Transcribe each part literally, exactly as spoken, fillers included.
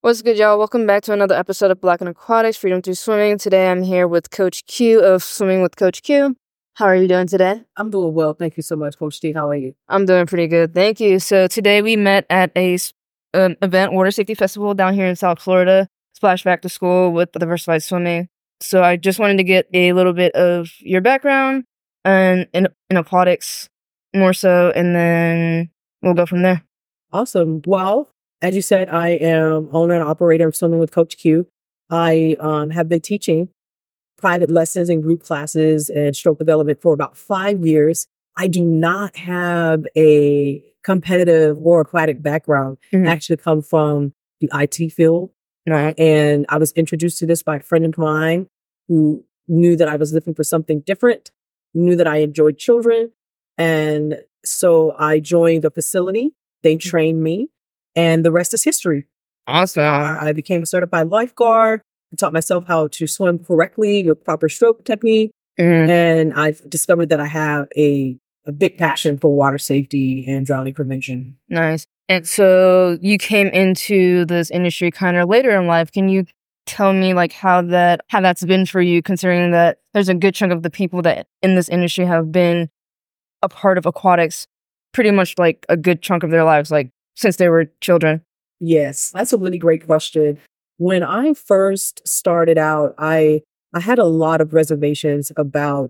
What's good, y'all? Welcome back to another episode of Black and Aquatics, Freedom Through Swimming. Today I'm here with Coach Q of Swimming with Coach Q. How are you doing today? I'm doing well. Thank you so much, Coach T. How are you? I'm doing pretty good. Thank you. So today we met at a um, event, Water Safety Festival down here in South Florida, Splash Back to School with Diversified Swimming. So I just wanted to get a little bit of your background and in, in aquatics more so, and then we'll go from there. Awesome. Well, as you said, I am owner and operator of Swimming with Coach Q. I um, have been teaching private lessons and group classes and stroke development for about five years. I do not have a competitive or aquatic background. Mm-hmm. I actually come from the I T field. Right. And I was introduced to this by a friend of mine who knew that I was looking for something different, knew that I enjoyed children. And so I joined the facility. They trained me. And the rest is history. Awesome. I became a certified lifeguard. I taught myself how to swim correctly with proper stroke technique. Mm-hmm. And I've discovered that I have a, a big passion for water safety and drowning prevention. Nice. And so you came into this industry kind of later in life. Can you tell me like how that how that's been for you, considering that there's a good chunk of the people that in this industry have been a part of aquatics pretty much like a good chunk of their lives, like since they were children? Yes, that's a really great question. When I first started out, I I had a lot of reservations about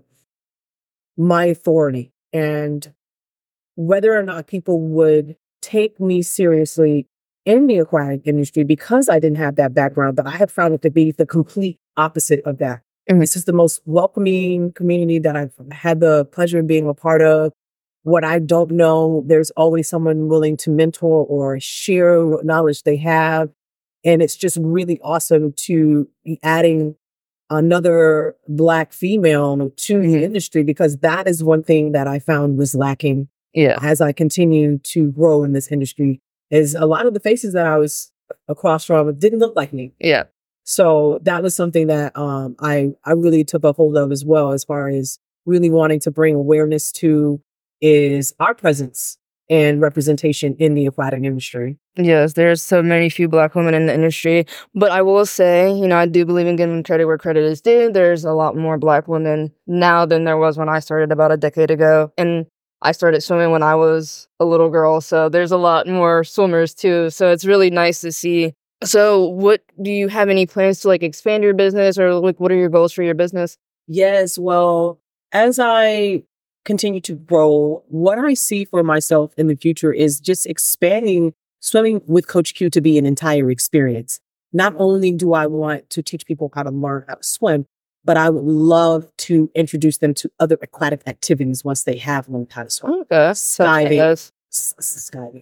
my authority and whether or not people would take me seriously in the aquatic industry because I didn't have that background. But I have found it to be the complete opposite of that. And this is the most welcoming community that I've had the pleasure of being a part of. What I don't know, there's always someone willing to mentor or share what knowledge they have. And it's just really awesome to be adding another Black female to the industry, because that is one thing that I found was lacking. Yeah. As I continue to grow in this industry, is a lot of the faces that I was across from didn't look like me. Yeah. So that was something that um, I, I really took a hold of as well, as far as really wanting to bring awareness to is our presence and representation in the aquatic industry. Yes, there's so many few Black women in the industry. But I will say, you know, I do believe in giving credit where credit is due. There's a lot more Black women now than there was when I started about a decade ago. And I started swimming when I was a little girl. So there's a lot more swimmers too. So it's really nice to see. So what do you have any plans to like expand your business, or like what are your goals for your business? Yes, well, as I continue to grow, what I see for myself in the future is just expanding Swimming with Coach Q to be an entire experience. Not only do I want to teach people how to learn how to swim, but I would love to introduce them to other aquatic activities once they have learned how to swim. Okay. Skiving. Skiving.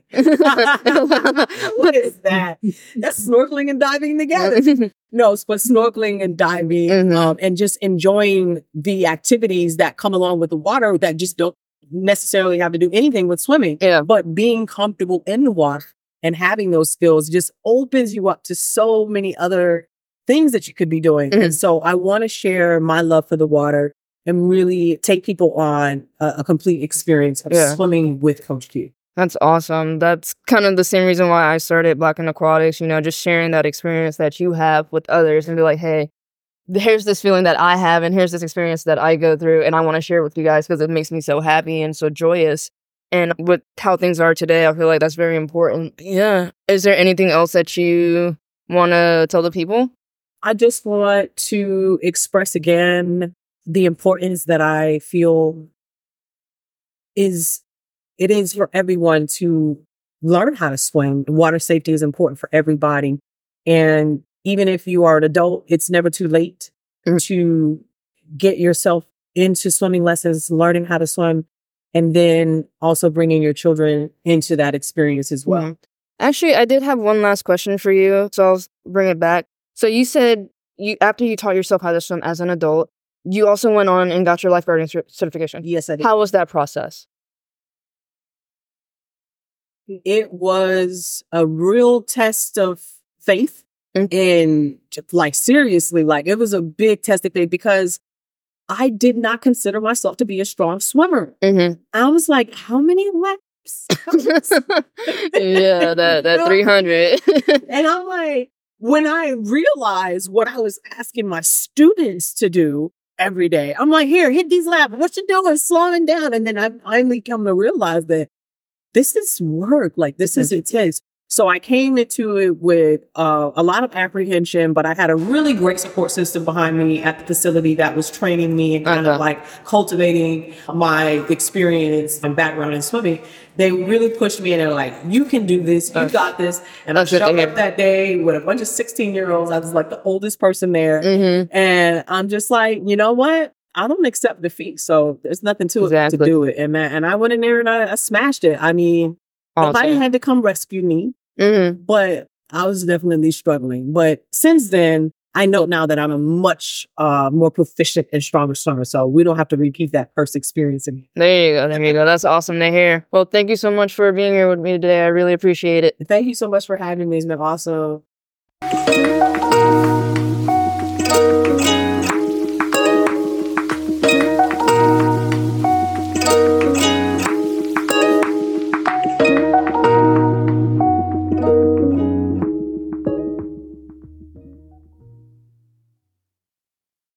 What is that? That's snorkeling and diving together. No, but snorkeling and diving, Mm-hmm. um, and just enjoying the activities that come along with the water that just don't necessarily have to do anything with swimming. Yeah. But being comfortable in the water and having those skills just opens you up to so many other things that you could be doing. Mm-hmm. And so I want to share my love for the water and really take people on a, a complete experience of Yeah. swimming with Coach Q. That's awesome. That's kind of the same reason why I started Black and Aquatics, you know, just sharing that experience that you have with others and be like, hey, here's this feeling that I have and here's this experience that I go through, and I want to share it with you guys because it makes me so happy and so joyous. And with how things are today, I feel like that's very important. Yeah. Is there anything else that you want to tell the people? I just want to express again the importance that I feel is it is for everyone to learn how to swim. Water safety is important for everybody. And even if you are an adult, it's never too late Mm. to get yourself into swimming lessons, learning how to swim, and then also bringing your children into that experience as well. Mhm. Actually, I did have one last question for you, so I'll bring it back. So you said you after you taught yourself how to swim as an adult, you also went on and got your lifeguarding cer- certification. Yes, I did. How was that process? It was a real test of faith. Mm. And like, seriously, like it was a big test of faith because I did not consider myself to be a strong swimmer. Mm-hmm. I was like, how many laps? Yeah, that that three hundred. And I'm like, when I realized what I was asking my students to do every day, I'm like, here, hit these laps. What you doing? Slowing down. And then I finally come to realize that this is work. Like, this is intense. So I came into it with uh, a lot of apprehension, but I had a really great support system behind me at the facility that was training me and kind Okay. of like cultivating my experience and background in swimming. They really pushed me and they were like, you can do this. You That's- got this. And I that's good to showed hear. up that day with a bunch of sixteen year olds. I was like the oldest person there. Mm-hmm. And I'm just like, you know what? I don't accept defeat. So there's nothing to it Exactly. to do it. And man, and I went in there and I, I smashed it. I mean, nobody Awesome. had to come rescue me, Mm-hmm. but I was definitely struggling. But since then, I know now that I'm a much uh, more proficient and stronger swimmer. So we don't have to repeat that first experience again. There you go. There you go. That's awesome to hear. Well, thank you so much for being here with me today. I really appreciate it. Thank you so much for having me. It's been awesome.